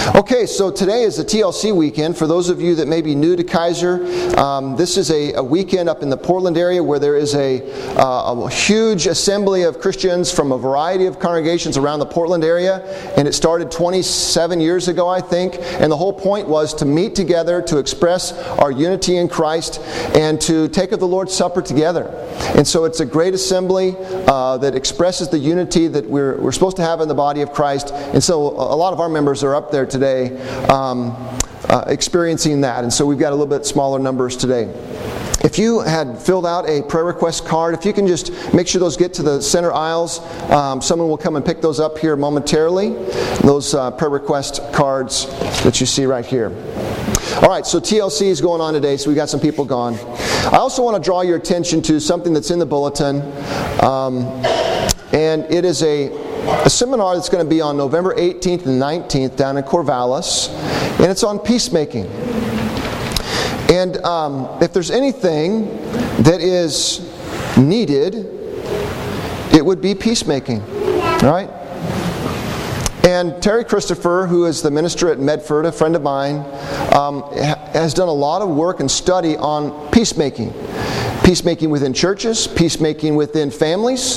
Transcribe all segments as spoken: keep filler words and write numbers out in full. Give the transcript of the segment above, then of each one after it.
Okay, so today is the T L C weekend. For those of you that may be new to Kaiser, um, this is a, a weekend up in the Portland area where there is a, uh, a huge assembly of Christians from a variety of congregations around the Portland area. And it started twenty-seven years ago, I think. And the whole point was to meet together, to express our unity in Christ, and to take of the Lord's Supper together. And so it's a great assembly uh, that expresses the unity that we're, we're supposed to have in the body of Christ. And so a lot of our members are up there today um, uh, experiencing that. And so we've got a little bit smaller numbers today. If you had filled out a prayer request card, if you can just make sure those get to the center aisles, um, someone will come and pick those up here momentarily. Those uh, prayer request cards that you see right here. All right, so T L C is going on today, so we got some people gone. I also want to draw your attention to something that's in the bulletin, um, and it is a, a seminar that's going to be on November eighteenth and nineteenth down in Corvallis, and it's on peacemaking. And um, if there's anything that is needed, it would be peacemaking, right? And Terry Christopher, who is the minister at Medford, a friend of mine, um, has done a lot of work and study on peacemaking. Peacemaking within churches, peacemaking within families,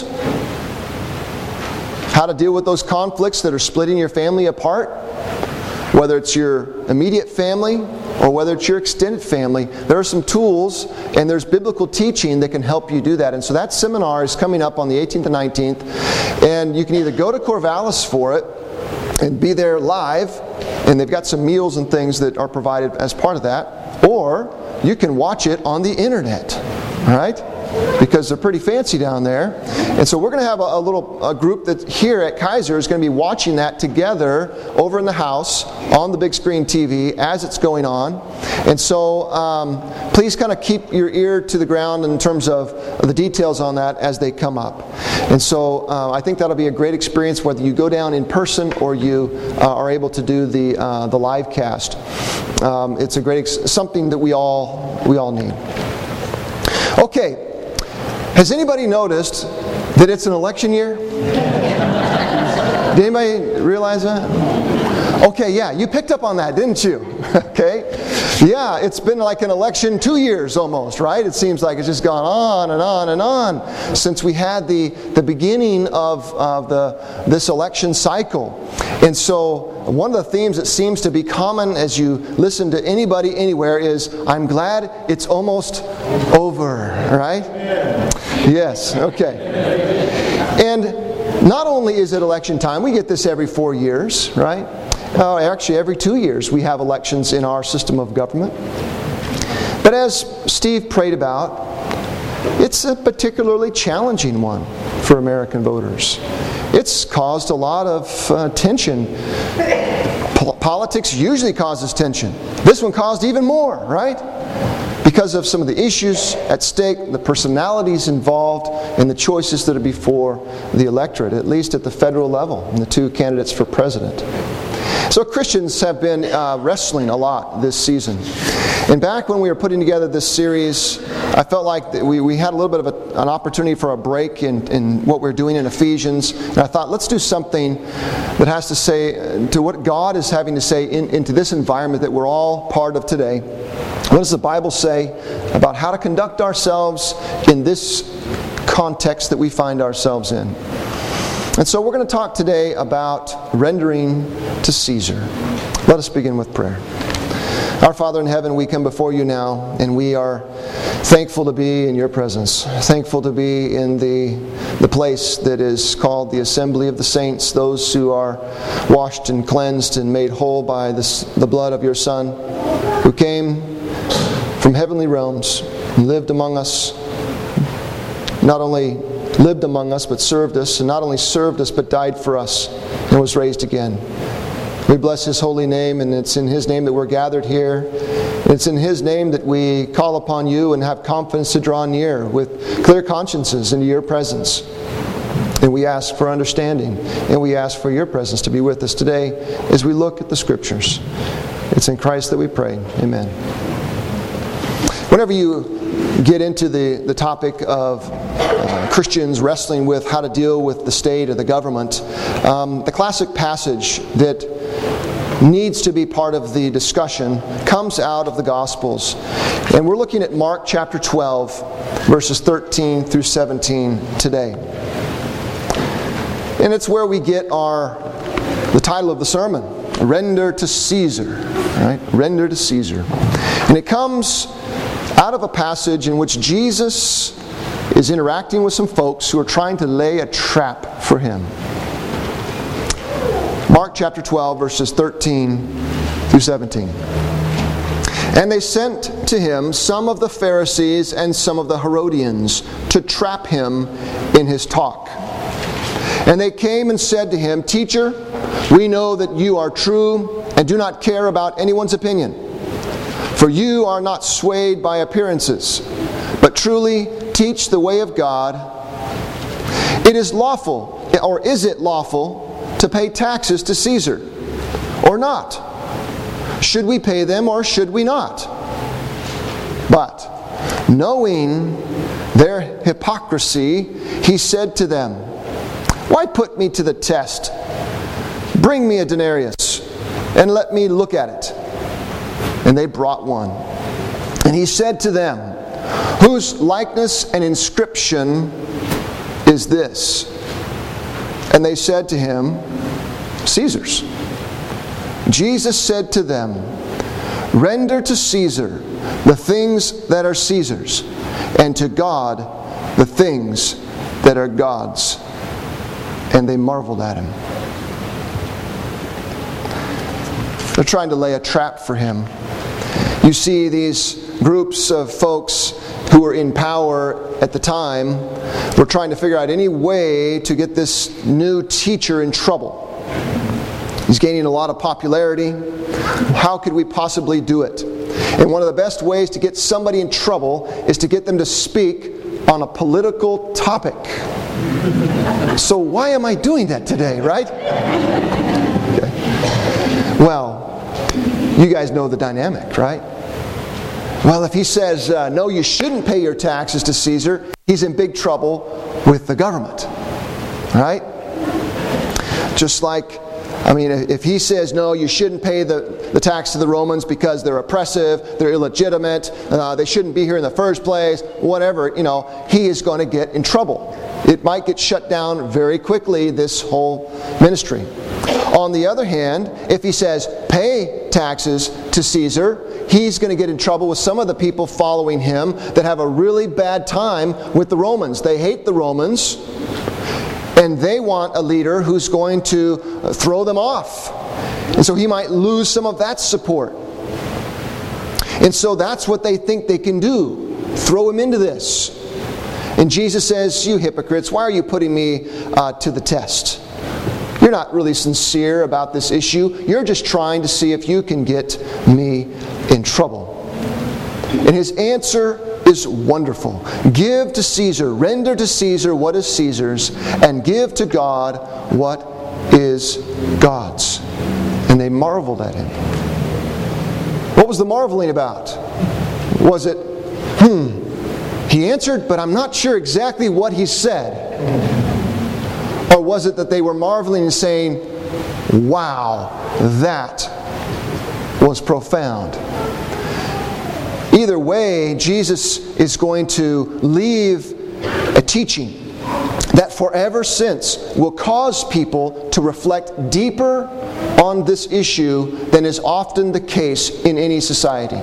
how to deal with those conflicts that are splitting your family apart, whether it's your immediate family or whether it's your extended family. There are some tools and there's biblical teaching that can help you do that. And so that seminar is coming up on the eighteenth and nineteenth, and you can either go to Corvallis for it and be there live, and they've got some meals and things that are provided as part of that, or you can watch it on the internet, all right? Because they're pretty fancy down there. And so we're going to have a, a little a group that here at Kaiser is going to be watching that together over in the house on the big screen T V as it's going on. And so um, please kind of keep your ear to the ground in terms of the details on that as they come up. And so uh, I think that'll be a great experience whether you go down in person or you uh, are able to do the uh, the live cast. Um, it's a great ex- something that we all we all need. Okay. Has anybody noticed that it's an election year? Did anybody realize that? Okay, yeah, you picked up on that, didn't you? Okay. Yeah, it's been like an election two years almost, right? It seems like it's just gone on and on and on since we had the, the beginning of, of the this election cycle. And so one of the themes that seems to be common as you listen to anybody anywhere is, I'm glad it's almost over, right? Yes, okay. And not only is it election time, we get this every four years, right? Uh, actually, every two years we have elections in our system of government. But as Steve prayed about, it's a particularly challenging one for American voters. It's caused a lot of uh, tension. Po- politics usually causes tension. This one caused even more, right? Because of some of the issues at stake, the personalities involved, and the choices that are before the electorate, at least at the federal level, and the two candidates for president. So Christians have been uh, wrestling a lot this season. And back when we were putting together this series, I felt like we, we had a little bit of a, an opportunity for a break in, in what we're doing in Ephesians. And I thought, let's do something that has to say to what God is having to say in, into this environment that we're all part of today. What does the Bible say about how to conduct ourselves in this context that we find ourselves in? And so we're going to talk today about rendering to Caesar. Let us begin with prayer. Our Father in heaven, we come before you now, and we are thankful to be in your presence, thankful to be in the, the place that is called the assembly of the saints, those who are washed and cleansed and made whole by this, the blood of your Son, who came from heavenly realms and lived among us, not only lived among us, but served us, and not only served us, but died for us, and was raised again. We bless His holy name, and it's in His name that we're gathered here. And it's in His name that we call upon you and have confidence to draw near with clear consciences into your presence. And we ask for understanding, and we ask for your presence to be with us today as we look at the Scriptures. It's in Christ that we pray. Amen. Whenever you get into the, the topic of uh, Christians wrestling with how to deal with the state or the government, um, the classic passage that needs to be part of the discussion comes out of the Gospels. And we're looking at Mark chapter twelve, verses thirteen through seventeen today. And it's where we get our the title of the sermon, Render to Caesar. Right? Render to Caesar. And it comes out of a passage in which Jesus is interacting with some folks who are trying to lay a trap for him. Mark chapter twelve, verses thirteen through seventeen. And they sent to him some of the Pharisees and some of the Herodians to trap him in his talk. And they came and said to him, Teacher, we know that you are true and do not care about anyone's opinion. For you are not swayed by appearances, but truly teach the way of God. It is lawful, or is it lawful, to pay taxes to Caesar, or not? Should we pay them, or should we not? But, knowing their hypocrisy, he said to them, Why put me to the test? Bring me a denarius, and let me look at it. And they brought one. And he said to them, Whose likeness and inscription is this? And they said to him, Caesar's. Jesus said to them, Render to Caesar the things that are Caesar's, and to God the things that are God's. And they marveled at him. They're trying to lay a trap for him. You see these groups of folks who were in power at the time were trying to figure out any way to get this new teacher in trouble. He's gaining a lot of popularity. How could we possibly do it? And one of the best ways to get somebody in trouble is to get them to speak on a political topic. So why am I doing that today, right? Okay. Well, you guys know the dynamic, right? Well, if he says, uh, no, you shouldn't pay your taxes to Caesar, he's in big trouble with the government, right? Just like, I mean, if he says, no, you shouldn't pay the, the tax to the Romans because they're oppressive, they're illegitimate, uh, they shouldn't be here in the first place, whatever, you know, he is going to get in trouble. It might get shut down very quickly, this whole ministry. On the other hand, if he says, pay taxes to Caesar, he's going to get in trouble with some of the people following him that have a really bad time with the Romans. They hate the Romans, and they want a leader who's going to throw them off. And so he might lose some of that support. And so that's what they think they can do. Throw him into this. And Jesus says, you hypocrites, why are you putting me uh, to the test? You're not really sincere about this issue. You're just trying to see if you can get me in trouble. And his answer is wonderful. Give to Caesar, render to Caesar what is Caesar's, and give to God what is God's. And they marveled at him. What was the marveling about? Was it, hmm, he answered, but I'm not sure exactly what he said. Or was it that they were marveling and saying, wow, that was profound? Either way, Jesus is going to leave a teaching that forever since will cause people to reflect deeper on this issue than is often the case in any society.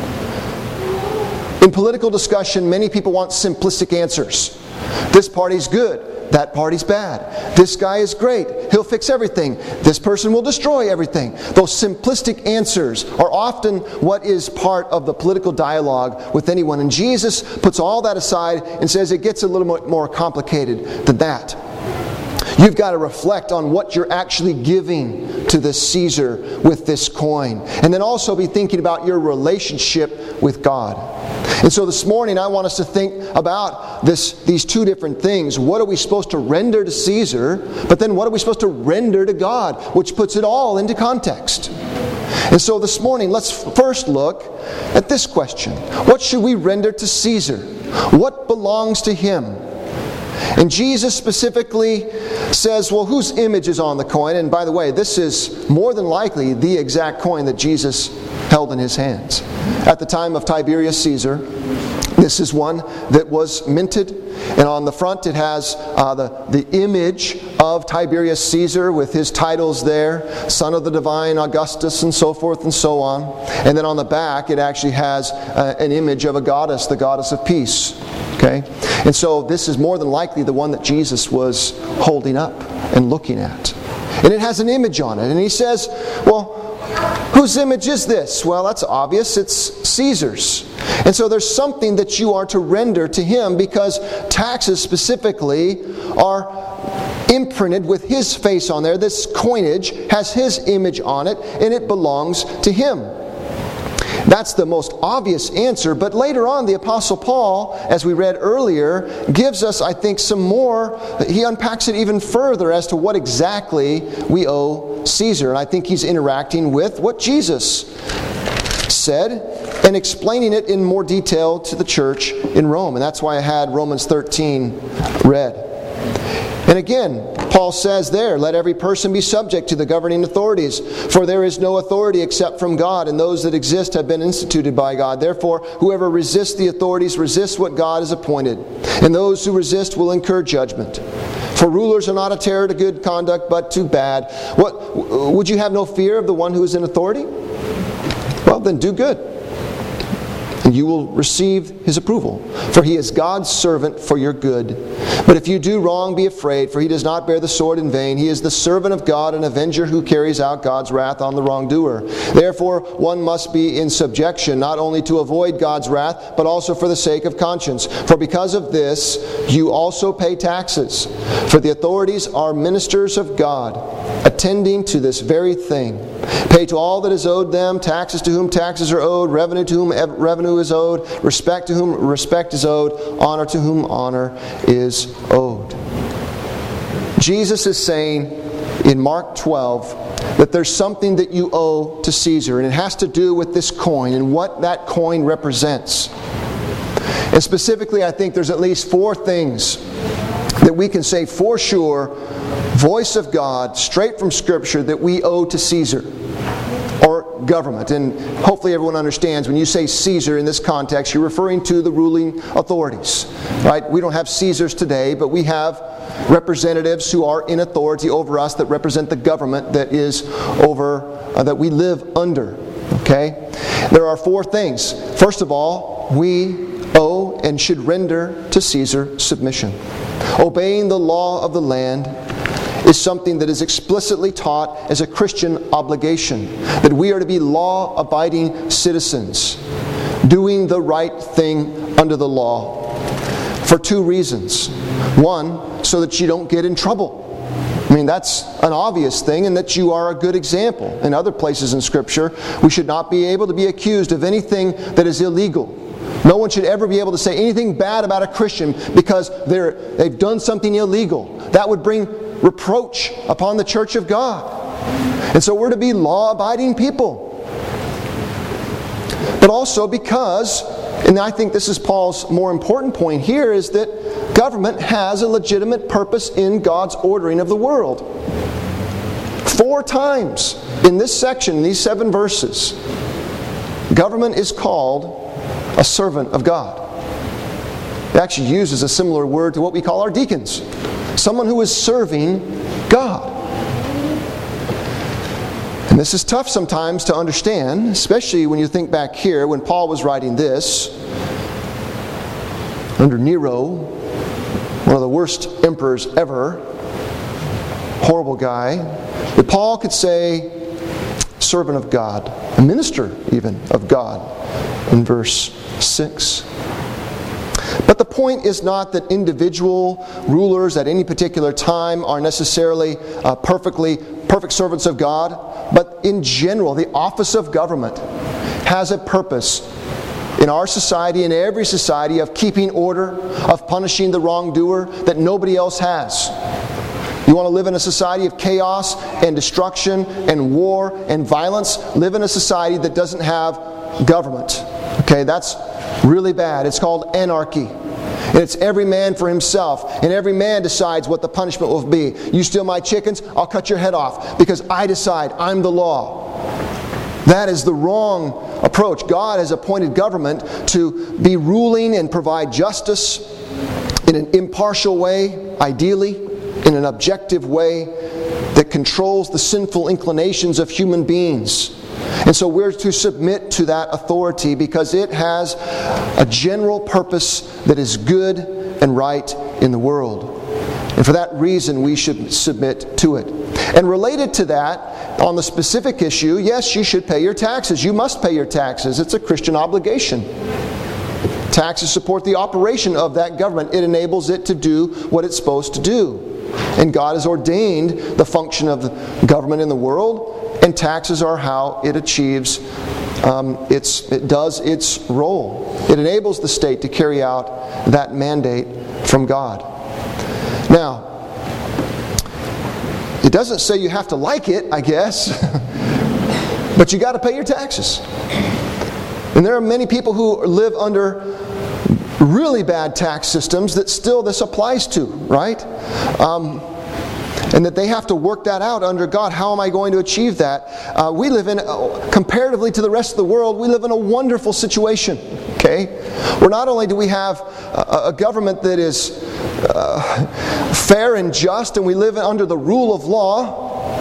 In political discussion, many people want simplistic answers. This party's good. That party's bad. This guy is great. He'll fix everything. This person will destroy everything. Those simplistic answers are often what is part of the political dialogue with anyone. And Jesus puts all that aside and says it gets a little bit more complicated than that. You've got to reflect on what you're actually giving to this Caesar with this coin. And then also be thinking about your relationship with God. And so this morning I want us to think about this, these two different things. What are we supposed to render to Caesar? But then what are we supposed to render to God? Which puts it all into context. And so this morning let's first look at this question. What should we render to Caesar? What belongs to him? And Jesus specifically says, well, whose image is on the coin? And by the way, this is more than likely the exact coin that Jesus held in his hands. At the time of Tiberius Caesar, this is one that was minted. And on the front it has uh, the, the image of Tiberius Caesar with his titles there, son of the divine Augustus, and so forth and so on. And then on the back it actually has uh, an image of a goddess, the goddess of peace. Okay? And so this is more than likely the one that Jesus was holding up and looking at. And it has an image on it. And he says, well, whose image is this? Well, that's obvious. It's Caesar's. And so there's something that you are to render to him, because taxes specifically are imprinted with his face on there. This coinage has his image on it, and it belongs to him. That's the most obvious answer. But later on, the Apostle Paul, as we read earlier, gives us, I think, some more. He unpacks it even further as to what exactly we owe Caesar. And I think he's interacting with what Jesus said and explaining it in more detail to the church in Rome. And that's why I had Romans thirteen read. And again, Paul says there, let every person be subject to the governing authorities, for there is no authority except from God, and those that exist have been instituted by God. Therefore, whoever resists the authorities resists what God has appointed, and those who resist will incur judgment. For rulers are not a terror to good conduct, but to bad. What, would you have no fear of the one who is in authority? Well, then do good, and you will receive his approval. For he is God's servant for your good. But if you do wrong, be afraid, for he does not bear the sword in vain. He is the servant of God, an avenger who carries out God's wrath on the wrongdoer. Therefore, one must be in subjection, not only to avoid God's wrath, but also for the sake of conscience. For because of this, you also pay taxes. For the authorities are ministers of God, attending to this very thing. Pay to all that is owed them, taxes to whom taxes are owed, revenue to whom revenue is owed, respect to whom respect is owed, honor to whom honor is owed. Jesus is saying in Mark twelve that there's something that you owe to Caesar, and it has to do with this coin and what that coin represents. And specifically, I think there's at least four things that we can say for sure, voice of God, straight from Scripture, that we owe to Caesar, or government. And hopefully everyone understands when you say Caesar in this context, you're referring to the ruling authorities. Right? We don't have Caesars today, but we have representatives who are in authority over us that represent the government that is over, uh, that we live under. Okay? There are four things. First of all, we owe and should render to Caesar submission. Obeying the law of the land is something that is explicitly taught as a Christian obligation, that we are to be law-abiding citizens, doing the right thing under the law, for two reasons. One, so that you don't get in trouble. I mean, that's an obvious thing, and that you are a good example. In other places in Scripture, we should not be able to be accused of anything that is illegal. No one should ever be able to say anything bad about a Christian because they're, they've done something illegal. That would bring reproach upon the church of God. And so we're to be law-abiding people. But also because, and I think this is Paul's more important point here, is that government has a legitimate purpose in God's ordering of the world. Four times in this section, in these seven verses, government is called a servant of God. It actually uses a similar word to what we call our deacons. Someone who is serving God. And this is tough sometimes to understand, especially when you think back here when Paul was writing this under Nero, one of the worst emperors ever, horrible guy, that Paul could say servant of God, a minister even of God in verse six. But the point is not that individual rulers at any particular time are necessarily uh, perfectly perfect servants of God, but in general, the office of government has a purpose in our society, in every society, of keeping order, of punishing the wrongdoer that nobody else has. You want to live in a society of chaos and destruction and war and violence? Live in a society that doesn't have government. Okay, that's really bad. It's called anarchy. And it's every man for himself. And every man decides what the punishment will be. You steal my chickens, I'll cut your head off. Because I decide, I'm the law. That is the wrong approach. God has appointed government to be ruling and provide justice in an impartial way, ideally, in an objective way that controls the sinful inclinations of human beings. And so we're to submit to that authority because it has a general purpose that is good and right in the world. And for that reason, we should submit to it. And related to that, on the specific issue, yes, you should pay your taxes. You must pay your taxes. It's a Christian obligation. Taxes support the operation of that government. It enables it to do what it's supposed to do. And God has ordained the function of the government in the world, and taxes are how it achieves, um, its, it does its role. It enables the state to carry out that mandate from God. Now, it doesn't say you have to like it, I guess, but you got to pay your taxes. And there are many people who live under really bad tax systems that still this applies to, right? Um, and that they have to work that out under God. How am I going to achieve that? Uh, we live in, uh, comparatively to the rest of the world, we live in a wonderful situation. Okay? Where not only do we have a, a government that is uh, fair and just, and we live under the rule of law,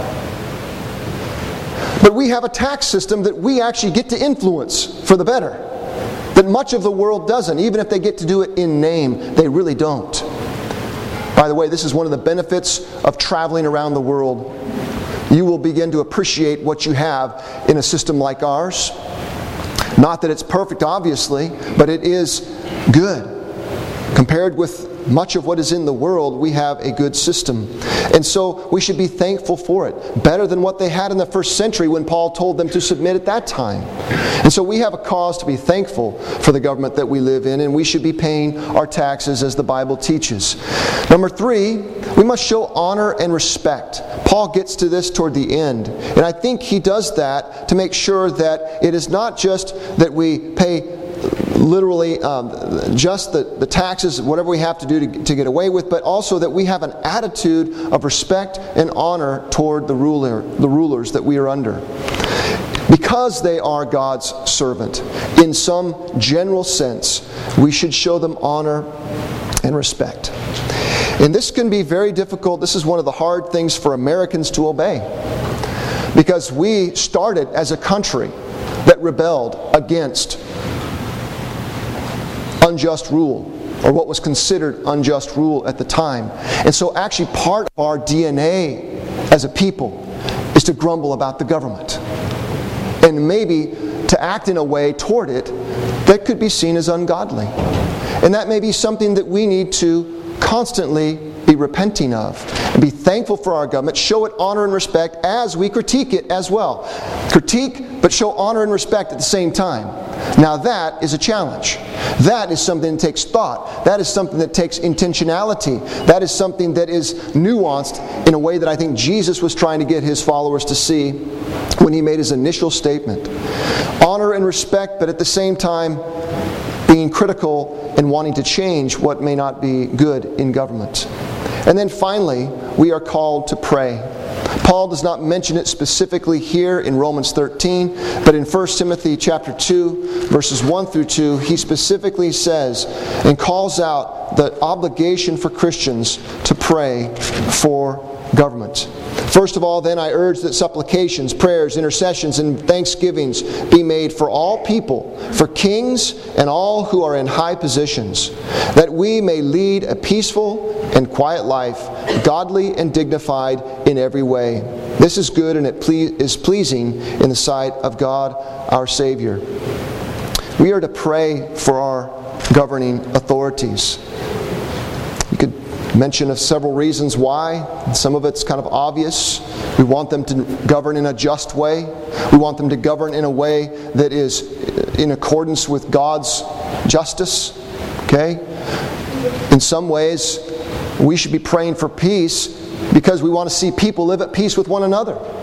but we have a tax system that we actually get to influence for the better. That much of the world doesn't. Even if they get to do it in name, they really don't. By the way, this is one of the benefits of traveling around the world. You will begin to appreciate what you have in a system like ours. Not that it's perfect, obviously, but it is good. Compared with much of what is in the world, we have a good system. And so we should be thankful for it. Better than what they had in the first century when Paul told them to submit at that time. And so we have a cause to be thankful for the government that we live in, and we should be paying our taxes as the Bible teaches. Number three, we must show honor and respect. Paul gets to this toward the end. And I think he does that to make sure that it is not just that we pay literally um, just the, the taxes, whatever we have to do to, to get away with, but also that we have an attitude of respect and honor toward the ruler, the rulers that we are under. Because they are God's servant, in some general sense, we should show them honor and respect. And this can be very difficult. This is one of the hard things for Americans to obey. Because we started as a country that rebelled against unjust rule, or what was considered unjust rule at the time. And so actually part of our D N A as a people is to grumble about the government. And maybe to act in a way toward it that could be seen as ungodly. And that may be something that we need to constantly be repenting of. And be thankful for our government, show it honor and respect as we critique it as well. Critique, but show honor and respect at the same time. Now that is a challenge. That is something that takes thought. That is something that takes intentionality. That is something that is nuanced in a way that I think Jesus was trying to get His followers to see when He made His initial statement. Honor and respect, but at the same time being critical and wanting to change what may not be good in government. And then finally, we are called to pray. Paul does not mention it specifically here in Romans thirteen, but in First Timothy chapter two, verses one through two, he specifically says and calls out the obligation for Christians to pray for government. First of all, then, I urge that supplications, prayers, intercessions, and thanksgivings be made for all people, for kings and all who are in high positions, that we may lead a peaceful and quiet life, godly and dignified in every way. This is good, and it ple- is pleasing in the sight of God our Savior. We are to pray for our governing authorities. You could mention of several reasons why. Some of it's kind of obvious. We want them to govern in a just way. We want them to govern in a way that is in accordance with God's justice. Okay? In some ways, we should be praying for peace because we want to see people live at peace with one another.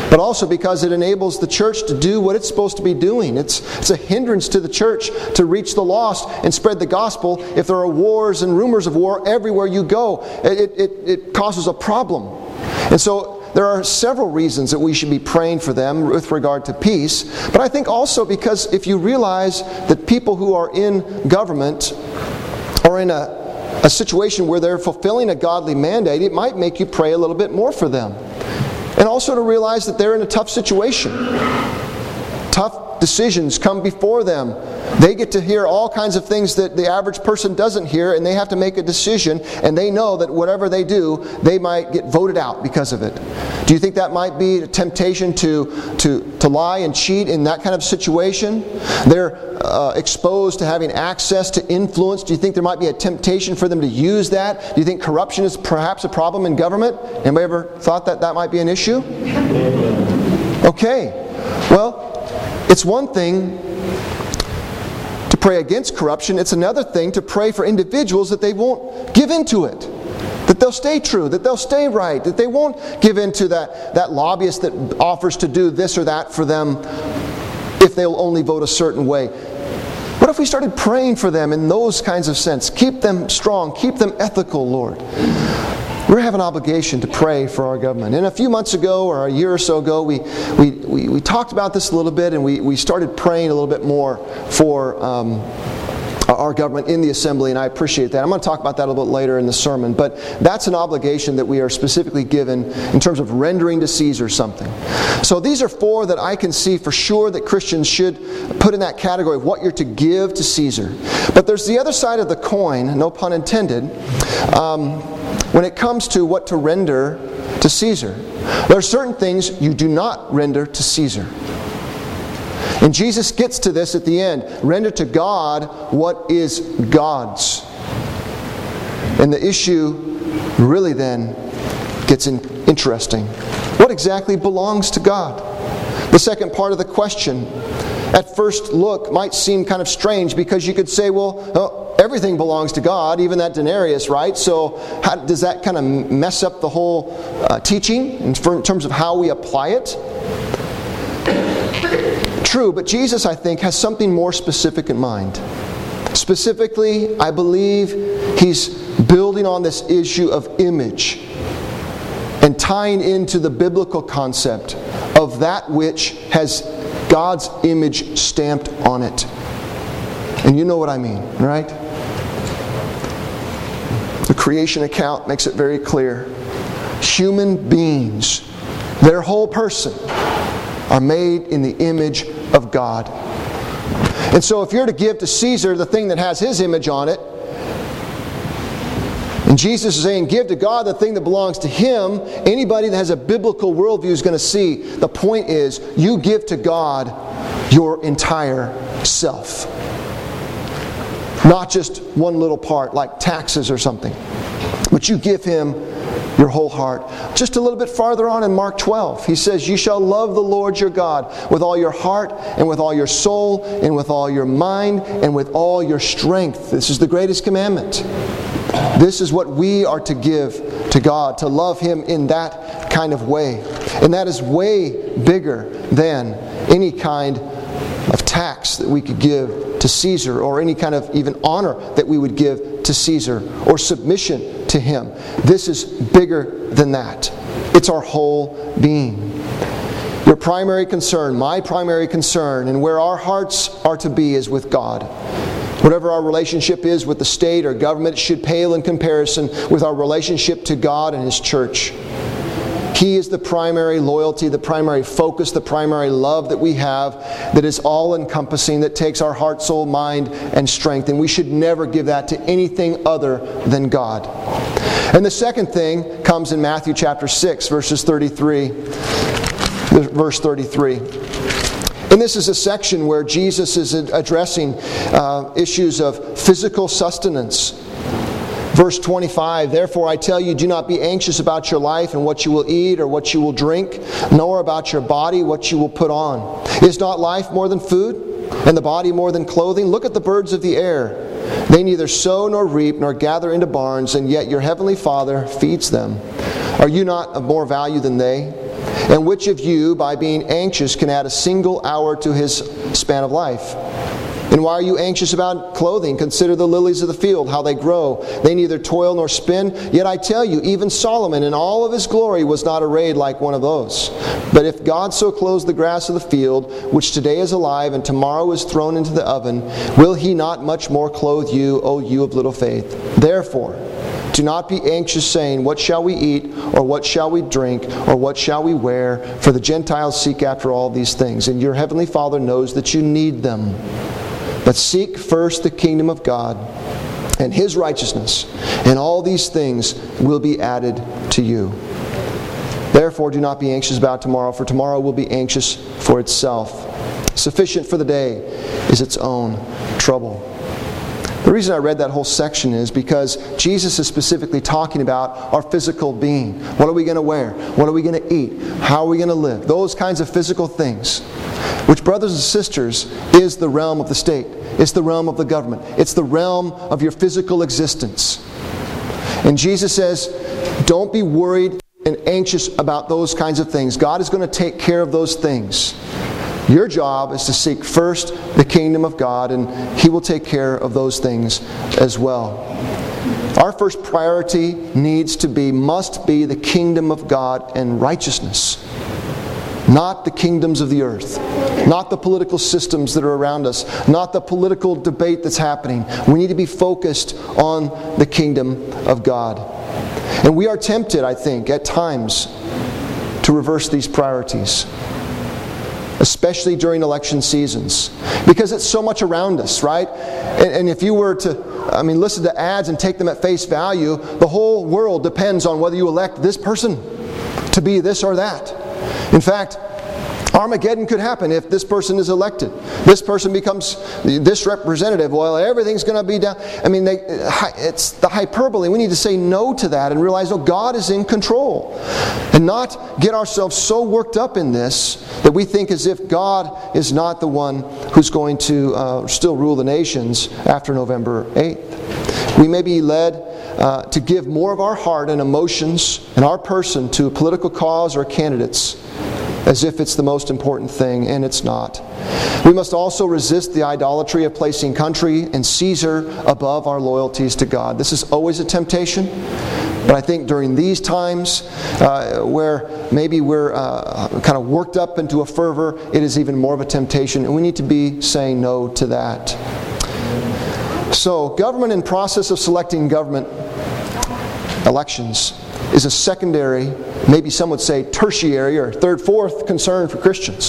but also because it enables the church to do what it's supposed to be doing. It's, it's a hindrance to the church to reach the lost and spread the gospel. If there are wars and rumors of war everywhere you go, it, it, it causes a problem. And so there are several reasons that we should be praying for them with regard to peace. But I think also because if you realize that people who are in government are in a, a situation where they're fulfilling a godly mandate, it might make you pray a little bit more for them. And also to realize that they're in a tough situation. Tough decisions come before them. They get to hear all kinds of things that the average person doesn't hear, and they have to make a decision, and they know that whatever they do, they might get voted out because of it. Do you think that might be a temptation to, to, to lie and cheat in that kind of situation? They're uh, exposed to having access to influence. Do you think there might be a temptation for them to use that? Do you think corruption is perhaps a problem in government? Anybody ever thought that that might be an issue? Okay. Well, it's one thing to pray against corruption. It's another thing to pray for individuals that they won't give into it. That they'll stay true, that they'll stay right, that they won't give in to that, that lobbyist that offers to do this or that for them if they'll only vote a certain way. What if we started praying for them in those kinds of sense? Keep them strong, keep them ethical, Lord. We have an obligation to pray for our government. And a few months ago, or a year or so ago, we we, we, we talked about this a little bit, and we, we started praying a little bit more for um, our government in the assembly, and I appreciate that. I'm going to talk about that a little bit later in the sermon, but that's an obligation that we are specifically given in terms of rendering to Caesar something. So these are four that I can see for sure that Christians should put in that category of what you're to give to Caesar. But there's the other side of the coin, no pun intended, um, when it comes to what to render to Caesar. There are certain things you do not render to Caesar. And Jesus gets to this at the end. Render to God what is God's. And the issue really then gets in, interesting. What exactly belongs to God? The second part of the question, at first look, might seem kind of strange because you could say, well, oh, everything belongs to God, even that denarius, right? So how, does that kind of mess up the whole uh, teaching in terms of how we apply it? True, but Jesus, I think, has something more specific in mind. Specifically, I believe He's building on this issue of image and tying into the biblical concept of that which has God's image stamped on it. And you know what I mean, right? The creation account makes it very clear. Human beings, their whole person, are made in the image of God. And so if you're to give to Caesar the thing that has his image on it, and Jesus is saying give to God the thing that belongs to Him, anybody that has a biblical worldview is going to see the point is you give to God your entire self. Not just one little part like taxes or something, but you give Him your whole heart. Just a little bit farther on in Mark twelve, He says, you shall love the Lord your God with all your heart and with all your soul and with all your mind and with all your strength. This is the greatest commandment. This is what we are to give to God, to love Him in that kind of way. And that is way bigger than any kind of tax that we could give to Caesar, or any kind of even honor that we would give to Caesar, or submission to him. This is bigger than that. It's our whole being. Your primary concern, my primary concern, and where our hearts are to be is with God. Whatever our relationship is with the state or government should pale in comparison with our relationship to God and His church. He is the primary loyalty, the primary focus, the primary love that we have that is all-encompassing, that takes our heart, soul, mind, and strength. And we should never give that to anything other than God. And the second thing comes in Matthew chapter six, verses thirty-three. Verse thirty-three. And this is a section where Jesus is addressing uh, issues of physical sustenance. Verse twenty-five, therefore I tell you, do not be anxious about your life and what you will eat or what you will drink, nor about your body what you will put on. Is not life more than food, and the body more than clothing? Look at the birds of the air. They neither sow nor reap nor gather into barns, and yet your heavenly Father feeds them. Are you not of more value than they? And which of you, by being anxious, can add a single hour to his span of life? And why are you anxious about clothing? Consider the lilies of the field, how they grow. They neither toil nor spin. Yet I tell you, even Solomon in all of his glory was not arrayed like one of those. But if God so clothes the grass of the field, which today is alive and tomorrow is thrown into the oven, will He not much more clothe you, O you of little faith? Therefore, do not be anxious, saying, what shall we eat, or what shall we drink, or what shall we wear? For the Gentiles seek after all these things, and your heavenly Father knows that you need them. But seek first the kingdom of God and His righteousness, and all these things will be added to you. Therefore, do not be anxious about tomorrow, for tomorrow will be anxious for itself. Sufficient for the day is its own trouble. The reason I read that whole section is because Jesus is specifically talking about our physical being. What are we going to wear? What are we going to eat? How are we going to live? Those kinds of physical things, which, brothers and sisters, is the realm of the state. It's the realm of the government. It's the realm of your physical existence. And Jesus says, don't be worried and anxious about those kinds of things. God is going to take care of those things. Your job is to seek first the kingdom of God, and He will take care of those things as well. Our first priority needs to be, must be the kingdom of God and righteousness. Not the kingdoms of the earth. Not the political systems that are around us. Not the political debate that's happening. We need to be focused on the kingdom of God. And we are tempted, I think, at times to reverse these priorities. Especially during election seasons. Because it's so much around us, right? And, and if you were to, I mean, listen to ads and take them at face value, the whole world depends on whether you elect this person to be this or that. In fact, Armageddon could happen if this person is elected. This person becomes this representative. Well, everything's going to be down. I mean, they, it's the hyperbole. We need to say no to that and realize, oh, God is in control. And not get ourselves so worked up in this that we think as if God is not the one who's going to uh, still rule the nations after November eighth. We may be led uh, to give more of our heart and emotions and our person to a political cause or candidates, as if it's the most important thing, and it's not. We must also resist the idolatry of placing country and Caesar above our loyalties to God. This is always a temptation, but I think during these times uh, where maybe we're uh, kind of worked up into a fervor, it is even more of a temptation, and we need to be saying no to that. So, government and process of selecting government elections is a secondary, maybe some would say tertiary or third, fourth concern for Christians.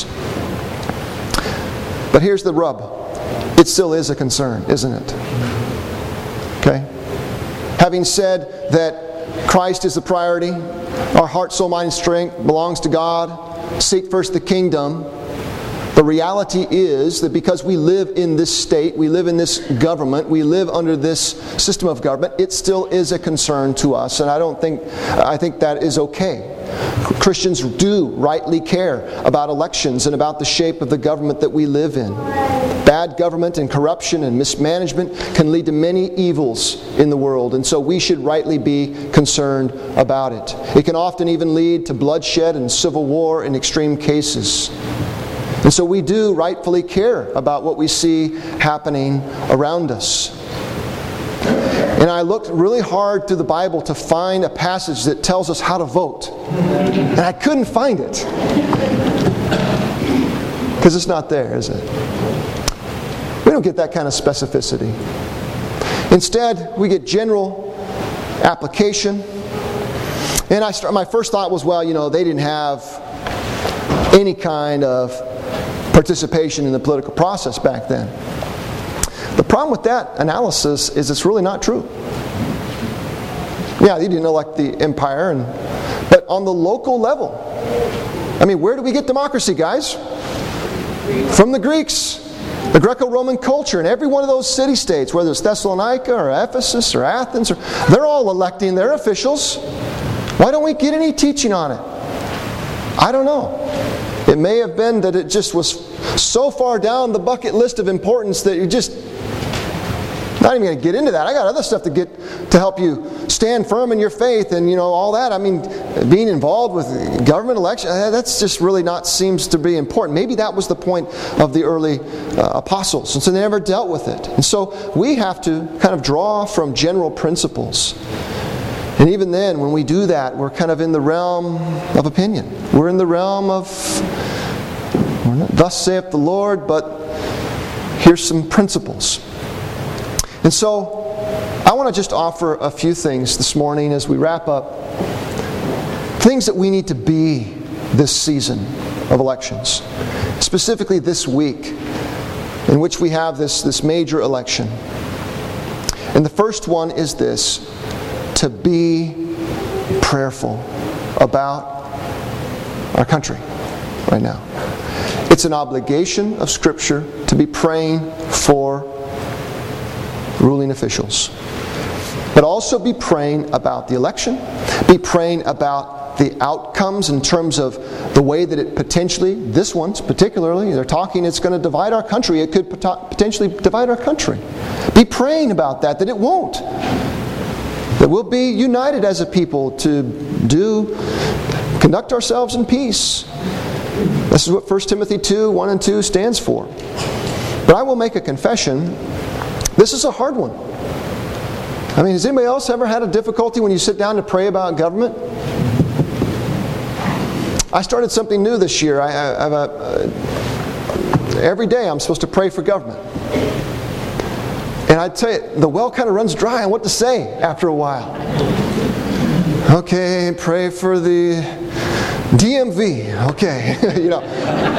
But here's the rub. It still is a concern, isn't it? Okay? Having said that Christ is the priority, our heart, soul, mind, and strength belongs to God, seek first the kingdom, the reality is that because we live in this state, we live in this government, we live under this system of government, it still is a concern to us. And I don't think, I think that is okay. Christians do rightly care about elections and about the shape of the government that we live in. Bad government and corruption and mismanagement can lead to many evils in the world, and so we should rightly be concerned about it. It can often even lead to bloodshed and civil war in extreme cases. And so we do rightfully care about what we see happening around us. And I looked really hard through the Bible to find a passage that tells us how to vote. And I couldn't find it. Because it's not there, is it? We don't get that kind of specificity. Instead, we get general application. And I start, my first thought was, well, you know, they didn't have any kind of participation in the political process back then. The problem with that analysis is it's really not true. Yeah, they didn't elect the empire, and but on the local level, I mean, where do we get democracy, guys? From the Greeks. The Greco-Roman culture in every one of those city-states, whether it's Thessalonica or Ephesus or Athens, or, they're all electing their officials. Why don't we get any teaching on it? I don't know. It may have been that it just was so far down the bucket list of importance that you just Not even going to get into that. I got other stuff to get to help you stand firm in your faith and, you know, all that. I mean, being involved with government election, that's just really not seems to be important. Maybe that was the point of the early uh, apostles, and so they never dealt with it. And so we have to kind of draw from general principles. And even then, when we do that, we're kind of in the realm of opinion. We're in the realm of, thus saith the Lord, but here's some principles. And so, I want to just offer a few things this morning as we wrap up. Things that we need to be this season of elections. Specifically this week, in which we have this, this major election. And the first one is this: to be prayerful about our country right now. It's an obligation of Scripture to be praying for ruling officials. But also be praying about the election. Be praying about the outcomes in terms of the way that it potentially, this one's particularly, they're talking it's going to divide our country. It could potentially divide our country. Be praying about that, that it won't. That we'll be united as a people to do, conduct ourselves in peace. This is what First Timothy two, one and two stands for. But I will make a confession. This is a hard one. I mean, has anybody else ever had a difficulty when you sit down to pray about government? I started something new this year. I, I, I have a, uh, every day I'm supposed to pray for government. And I'd tell you, the well kind of runs dry on what to say after a while. Okay, pray for the D M V. Okay, you know.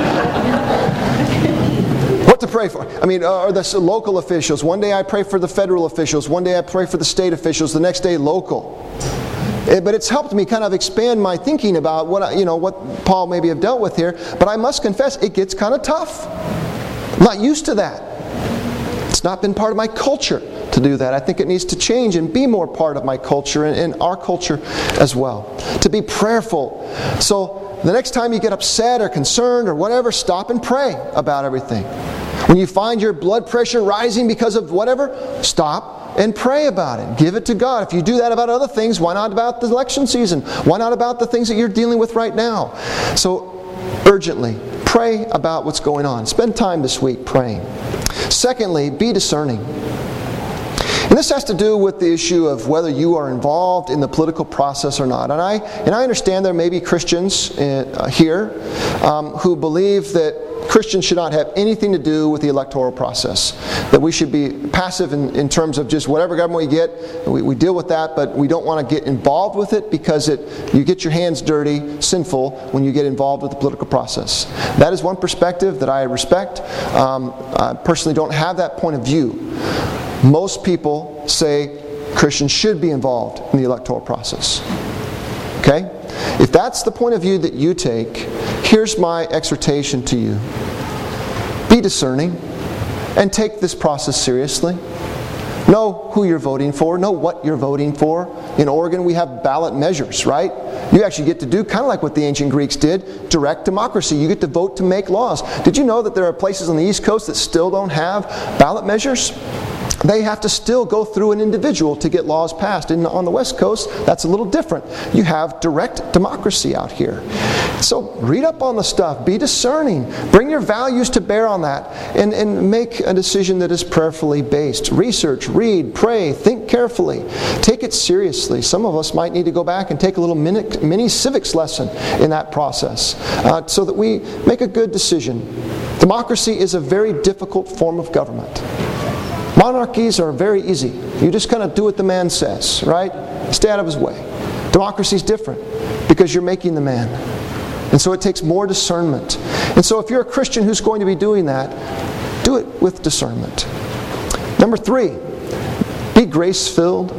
What to pray for? I mean, or the local officials. One day I pray for the federal officials. One day I pray for the state officials. The next day, local. But it's helped me kind of expand my thinking about what you know what Paul maybe have dealt with here. But I must confess, it gets kind of tough. I'm not used to that. It's not been part of my culture to do that. I think it needs to change and be more part of my culture and, and our culture as well. To be prayerful. So the next time you get upset or concerned or whatever, stop and pray about everything. When you find your blood pressure rising because of whatever, stop and pray about it. Give it to God. If you do that about other things, why not about the election season? Why not about the things that you're dealing with right now? So, urgently, pray about what's going on. Spend time this week praying. Secondly, be discerning. And this has to do with the issue of whether you are involved in the political process or not. And I and I understand there may be Christians uh, here um, who believe that Christians should not have anything to do with the electoral process. That we should be passive in, in terms of just whatever government we get, we, we deal with that, but we don't want to get involved with it because it you get your hands dirty, sinful, when you get involved with the political process. That is one perspective that I respect. Um, I personally don't have that point of view. Most people say Christians should be involved in the electoral process. Okay? If that's the point of view that you take, here's my exhortation to you. Be discerning and take this process seriously. Know who you're voting for. Know what you're voting for. In Oregon, we have ballot measures, right? You actually get to do kind of like what the ancient Greeks did, direct democracy. You get to vote to make laws. Did you know that there are places on the East Coast that still don't have ballot measures? They have to still go through an individual to get laws passed. And on the West Coast, that's a little different. You have direct democracy out here. So read up on the stuff. Be discerning. Bring your values to bear on that. And, and make a decision that is prayerfully based. Research, read, pray, think carefully. Take it seriously. Some of us might need to go back and take a little mini, mini civics lesson in that process uh, so that we make a good decision. Democracy is a very difficult form of government. Monarchies are very easy. You just kind of do what the man says, right? Stay out of his way. Democracy is different because you're making the man. And so it takes more discernment. And so if you're a Christian who's going to be doing that, do it with discernment. Number three, be grace-filled.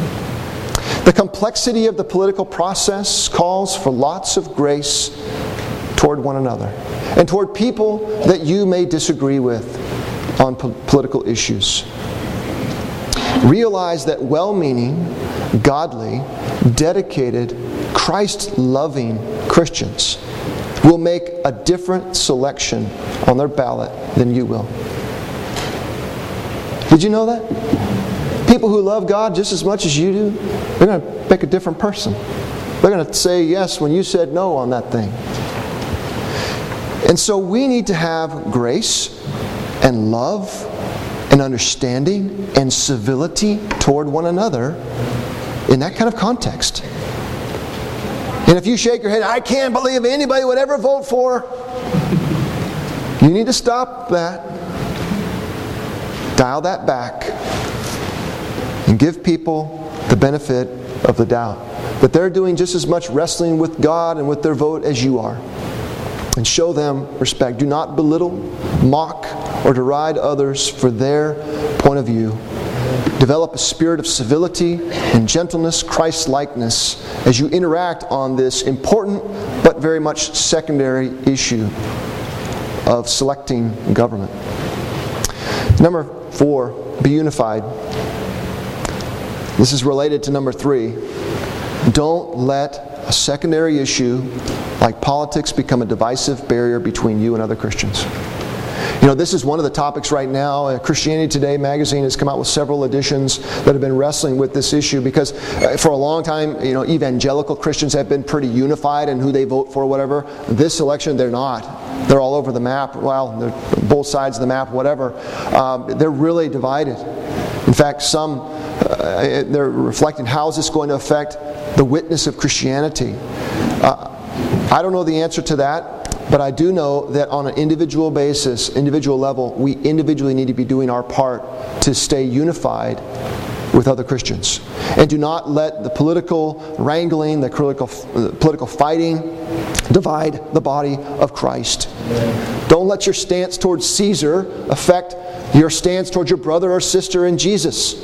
The complexity of the political process calls for lots of grace toward one another and toward people that you may disagree with on po- political issues. Realize that well-meaning, godly, dedicated, Christ-loving Christians will make a different selection on their ballot than you will. Did you know that? People who love God just as much as you do, they're going to pick a different person. They're going to say yes when you said no on that thing. And so we need to have grace and love and understanding and civility toward one another in that kind of context. And if you shake your head, I can't believe anybody would ever vote for, you need to stop that. Dial that back. And give people the benefit of the doubt. That they're doing just as much wrestling with God and with their vote as you are. And show them respect. Do not belittle, mock, or deride others for their point of view. Develop a spirit of civility and gentleness, Christ-likeness, as you interact on this important but very much secondary issue of selecting government. Number four, be unified. This is related to number three. Don't let a secondary issue like politics become a divisive barrier between you and other Christians. You know, this is one of the topics right now. Christianity Today magazine has come out with several editions that have been wrestling with this issue because for a long time, you know, evangelical Christians have been pretty unified in who they vote for, whatever. This election, they're not. They're all over the map. Well, they're both sides of the map, whatever. Um, they're really divided. In fact, some uh, they're reflecting how is this going to affect the witness of Christianity. Uh, I don't know the answer to that, but I do know that on an individual basis, individual level, we individually need to be doing our part to stay unified with other Christians. And do not let the political wrangling, the political, uh, political fighting divide the body of Christ. Don't let your stance towards Caesar affect your stance towards your brother or sister in Jesus.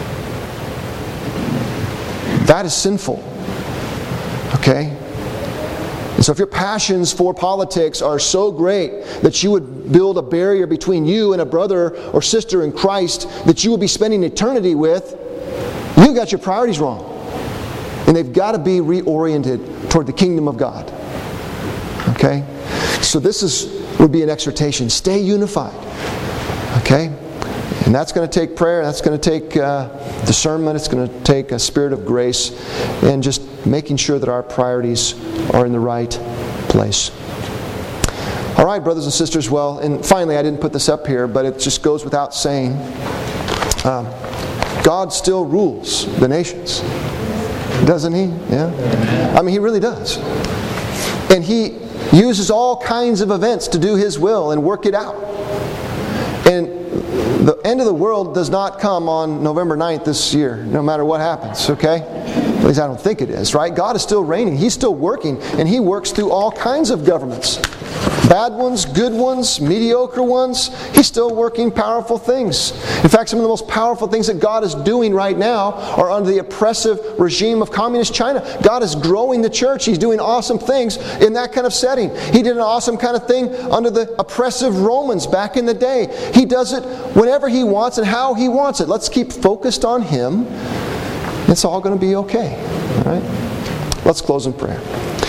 That is sinful. Okay? And so if your passions for politics are so great that you would build a barrier between you and a brother or sister in Christ that you will be spending eternity with, you've got your priorities wrong. And they've got to be reoriented toward the kingdom of God. Okay? So this is would be an exhortation. Stay unified. Okay? And that's going to take prayer. That's going to take uh, discernment. It's going to take a spirit of grace. And just making sure that our priorities are in the right place. All right, brothers and sisters. Well, and finally, I didn't put this up here, but it just goes without saying. Um, God still rules the nations. Doesn't He? Yeah? I mean, He really does. And He uses all kinds of events to do His will and work it out. And the end of the world does not come on November ninth this year, no matter what happens, okay? At least I don't think it is, right? God is still reigning. He's still working, and He works through all kinds of governments. Bad ones, good ones, mediocre ones. He's still working powerful things. In fact, some of the most powerful things that God is doing right now are under the oppressive regime of communist China. God is growing the church. He's doing awesome things in that kind of setting. He did an awesome kind of thing under the oppressive Romans back in the day. He does it whenever He wants and how He wants it. Let's keep focused on Him. It's all going to be okay. All right? Let's close in prayer.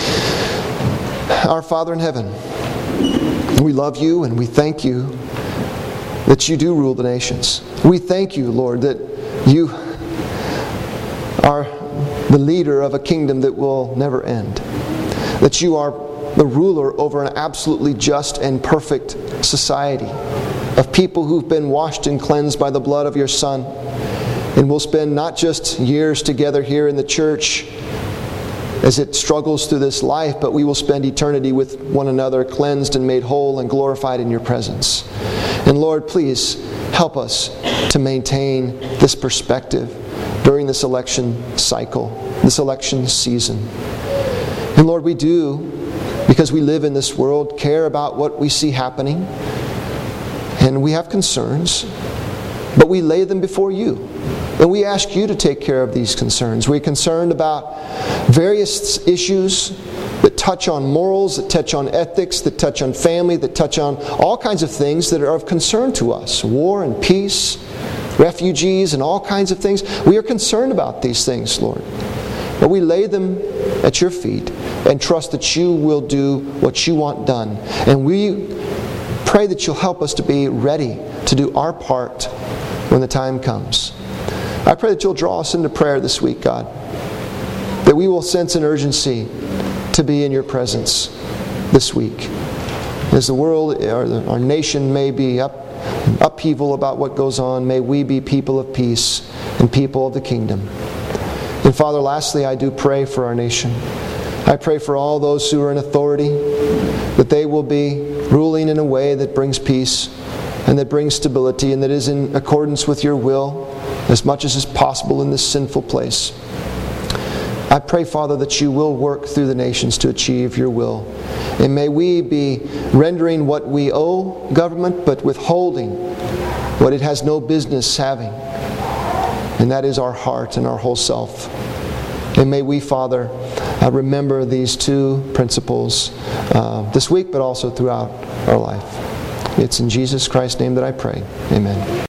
Our Father in heaven, we love You and we thank You that You do rule the nations. We thank You, Lord, that You are the leader of a kingdom that will never end. That You are the ruler over an absolutely just and perfect society of people who've been washed and cleansed by the blood of Your Son. And we'll spend not just years together here in the church as it struggles through this life, but we will spend eternity with one another, cleansed and made whole and glorified in Your presence. And Lord, please help us to maintain this perspective during this election cycle, this election season. And Lord, we do, because we live in this world, care about what we see happening. And we have concerns, but we lay them before You. And we ask You to take care of these concerns. We're concerned about various issues that touch on morals, that touch on ethics, that touch on family, that touch on all kinds of things that are of concern to us. War and peace, refugees, and all kinds of things. We are concerned about these things, Lord. But we lay them at Your feet and trust that You will do what You want done. And we pray that You'll help us to be ready to do our part when the time comes. I pray that you'll draw us into prayer this week, God. That we will sense an urgency to be in your presence this week. As the world, or the, our nation may be up, upheaval about what goes on, may we be people of peace and people of the kingdom. And Father, lastly, I do pray for our nation. I pray for all those who are in authority, that they will be ruling in a way that brings peace and that brings stability and that is in accordance with your will as much as is possible in this sinful place. I pray, Father, that you will work through the nations to achieve your will. And may we be rendering what we owe government, but withholding what it has no business having. And that is our heart and our whole self. And may we, Father, uh, remember these two principles uh, this week, but also throughout our life. It's in Jesus Christ's name that I pray. Amen.